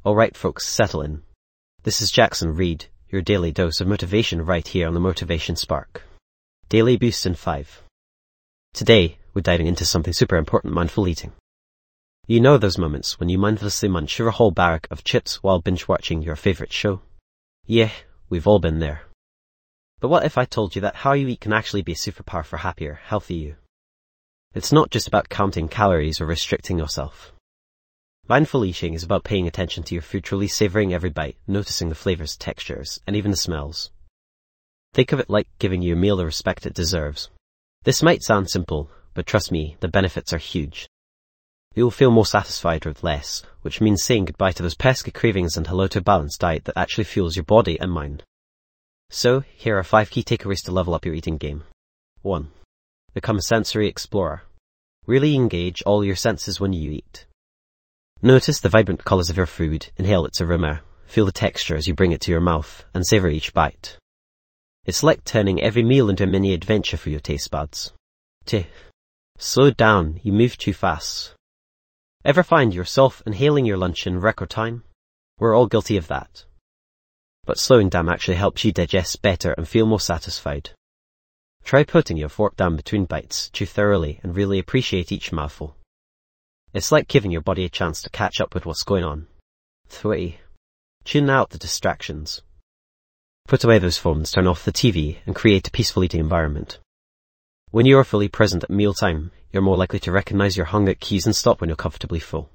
Alright folks, settle in. This is Jackson Reed, your daily dose of motivation right here on the Motivation Spark. Daily Boost in 5. Today, we're diving into something super important, mindful eating. You know those moments when you mindlessly munch your whole barrack of chips while binge-watching your favourite show? Yeah, we've all been there. But what if I told you that how you eat can actually be a superpower for happier, healthy you? It's not just about counting calories or restricting yourself. Mindful eating is about paying attention to your food, truly savouring every bite, noticing the flavours, textures, and even the smells. Think of it like giving your meal the respect it deserves. This might sound simple, but trust me, the benefits are huge. You'll feel more satisfied with less, which means saying goodbye to those pesky cravings and hello to a balanced diet that actually fuels your body and mind. So, here are 5 key takeaways to level up your eating game. 1. Become a sensory explorer. Really engage all your senses when you eat. Notice the vibrant colours of your food, inhale its aroma, feel the texture as you bring it to your mouth, and savour each bite. It's like turning every meal into a mini adventure for your taste buds. 2. Slow down, you move too fast. Ever find yourself inhaling your lunch in record time? We're all guilty of that. But slowing down actually helps you digest better and feel more satisfied. Try putting your fork down between bites, chew thoroughly, and really appreciate each mouthful. It's like giving your body a chance to catch up with what's going on. 3. Tune out the distractions. Put away those phones, turn off the TV, and create a peaceful eating environment. When you are fully present at mealtime, you're more likely to recognize your hunger cues and stop when you're comfortably full.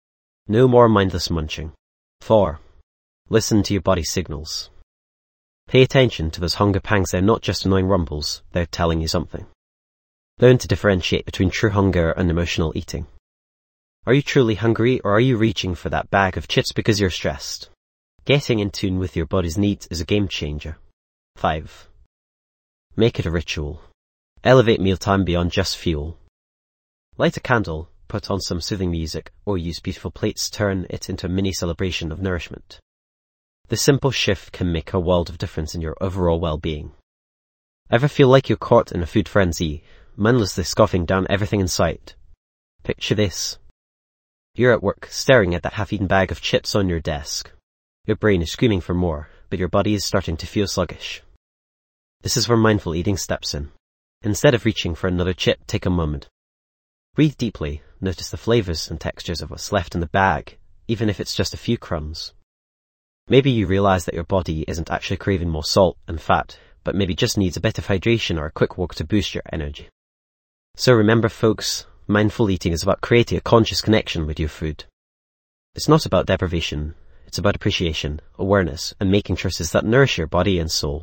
No more mindless munching. 4. Listen to your body's signals. Pay attention to those hunger pangs. They're not just annoying rumbles, they're telling you something. Learn to differentiate between true hunger and emotional eating. Are you truly hungry, or are you reaching for that bag of chips because you're stressed? Getting in tune with your body's needs is a game changer. 5. Make it a ritual. Elevate mealtime beyond just fuel. Light a candle, put on some soothing music, or use beautiful plates, turn it into a mini celebration of nourishment. This simple shift can make a world of difference in your overall well-being. Ever feel like you're caught in a food frenzy, mindlessly scoffing down everything in sight? Picture this. You're at work, staring at that half-eaten bag of chips on your desk. Your brain is screaming for more, but your body is starting to feel sluggish. This is where mindful eating steps in. Instead of reaching for another chip, take a moment. Breathe deeply, notice the flavours and textures of what's left in the bag, even if it's just a few crumbs. Maybe you realise that your body isn't actually craving more salt and fat, but maybe just needs a bit of hydration or a quick walk to boost your energy. So remember folks, mindful eating is about creating a conscious connection with your food. It's not about deprivation, it's about appreciation, awareness, and making choices that nourish your body and soul.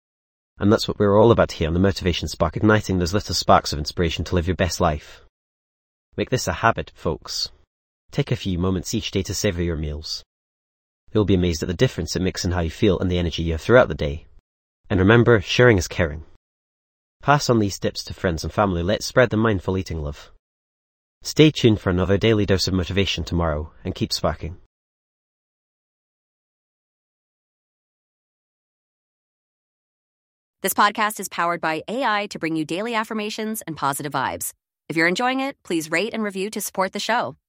And that's what we're all about here on the Motivation Spark, igniting those little sparks of inspiration to live your best life. Make this a habit, folks. Take a few moments each day to savour your meals. You'll be amazed at the difference it makes in how you feel and the energy you have throughout the day. And remember, sharing is caring. Pass on these tips to friends and family. Let's spread the mindful eating love. Stay tuned for another daily dose of motivation tomorrow, and keep sparking. This podcast is powered by AI to bring you daily affirmations and positive vibes. If you're enjoying it, please rate and review to support the show.